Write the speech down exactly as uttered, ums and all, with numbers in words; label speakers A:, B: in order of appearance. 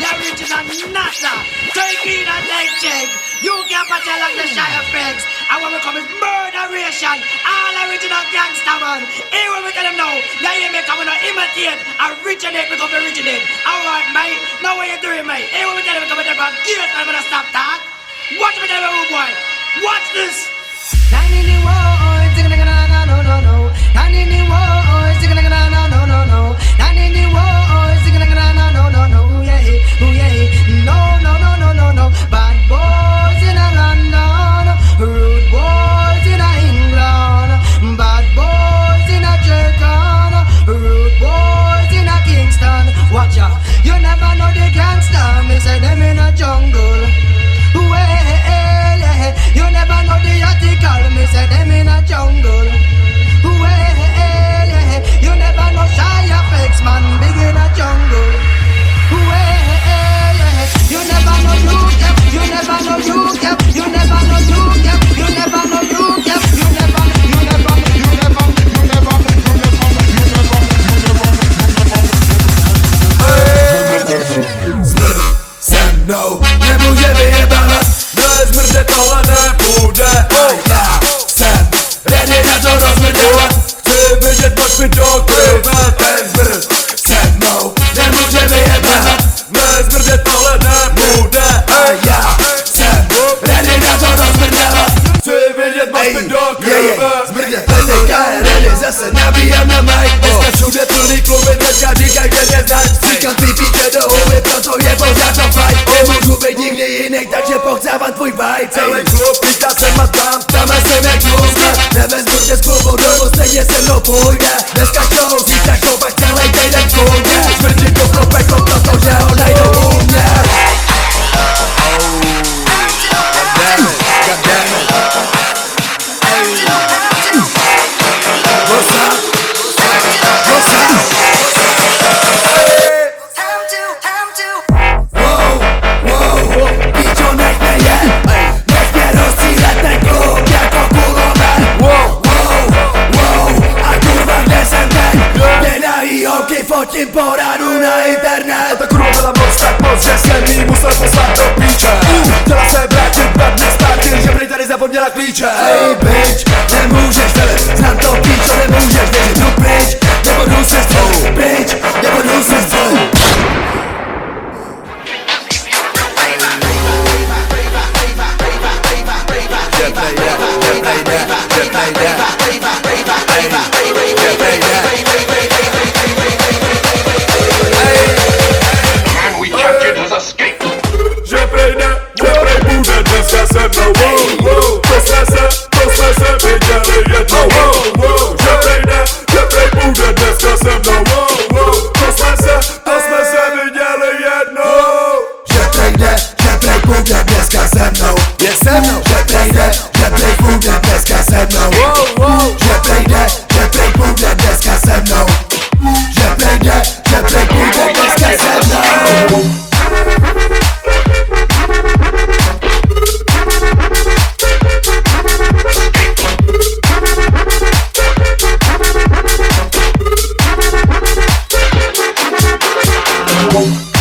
A: The original NASA. Turkey and they check. You can't patch along the shy effects. And when we come is murderation. All original gangster man. Here when we tell them now. Yeah, you make come and imitate. Originate, we come to originate. Alright, mate. Now what you doing, mate? Here when we tell them we come to from gears, I'm gonna stop that. Watch me tell them, oh boy. Watch this. Nine in the war, no, no, no, no. Nine in the war, no, no, no, no. Nine in the war, no, no, no, no. Yeah, oh yeah. No, no, no, no, no, no. Bad boys in a London, rude boys in a England, bad boys in a Jamaica, rude boys in a Kingston. Watch out, you never know the gangster. Me say them in a jungle. Well, yeah. You never know the article. Me say them in a jungle. Well, yeah. You never know shy effects, man. Big in a jungle. Well, yeah. You never know you kept. You never know you kept. You never know you kept. You never know you kept. You never. You never. You never. You never. You never.
B: Sen no, nie můžeme jebat. Nezmrde tohle nepůjde. Oh yeah. Jsem ready na to rozmrdělat. Chci běžet, pojď mi do krve. Ten zmrt se mnou nemůžeme jebat. Nezmrde tohle nepůjde. Oh yeah. Jsem ready na to rozmrdělat. Chci běžet, pojď mi do krve. Zmrdě plný K R L, zase nabíjám na mic. Dneska všude plný kluby, dneska říkaj, že neznač. Říkám ty píče do hůby, proto je pořád to fight. Nemůžu být nikdy jiný, takže pochcávám tvůj vibe. Celý klub, píta jsem a tam, tam jsem jak klub. Nevezmu tě z klubu domů, stejně se mnou půjde. Dneska show, zítra show, pak celý týden kůjde. Smrdí to pro peklo, protože ho najdou u mě. Fotím poradu na internet.
C: Ta kurva byla moc tak moc, že jsem jí musel poslat do píče. Chtěla se vrátit dva dny zpátky, že prý tady zapomněla klíče.
B: Hey bitch, nemůžeš velet, znám to píčo, nemůžeš věřit. Jdu pryč, nebudu se střelit. Pryč, nebudu se střelit.
C: Že prej ne, že prej bude dneska se mnou. Wow, wow, to jsme se, to jsme se viděli jednou. Wow, wow, že prej ne, že prej bude dneska se mnou. Wow, wow, to jsme se, to jsme se viděli jednou.
B: Že prej ne, že prej bude dneska se mnou.
C: Je se mnou.
B: Že prej ne, že prej bude dneska se mnou.
C: Wow, wow.
B: Že prej ne, že prej bude dneska se mnou. Že prej ne, že prej bude dneska se mnou.
A: Whoa.